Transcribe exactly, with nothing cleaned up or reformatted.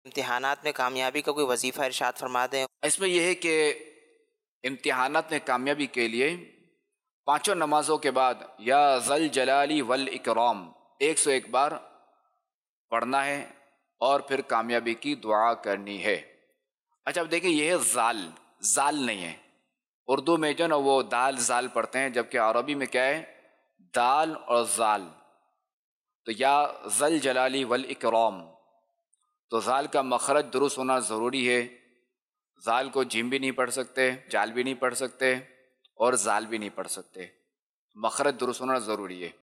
इम्तिहानात में कामयाबी का कोई वजीफ़ा इरशाद फरमा दें। इसमें यह है कि इम्तिहानात में कामयाबी के लिए पांचों नमाजों के बाद या ज़ल जलाली वल इकराम एक सौ एक बार पढ़ना है और फिर कामयाबी की दुआ करनी है। अच्छा, अब देखिए, यह है ज़ाल, ज़ाल नहीं है। उर्दू में जो ना वो दाल ज़ाल पढ़ते हैं, जबकि अरबी में क्या है, दाल और ज़ाल। तो या ज़ल जलाली वल इकराम, तो ज़ाल का मखरज दुरुस्त होना ज़रूरी है। ज़ाल को जिम भी नहीं पढ़ सकते, जाल भी नहीं पढ़ सकते और ज़ाल भी नहीं पढ़ सकते। मखरज दुरुस्त होना ज़रूरी है।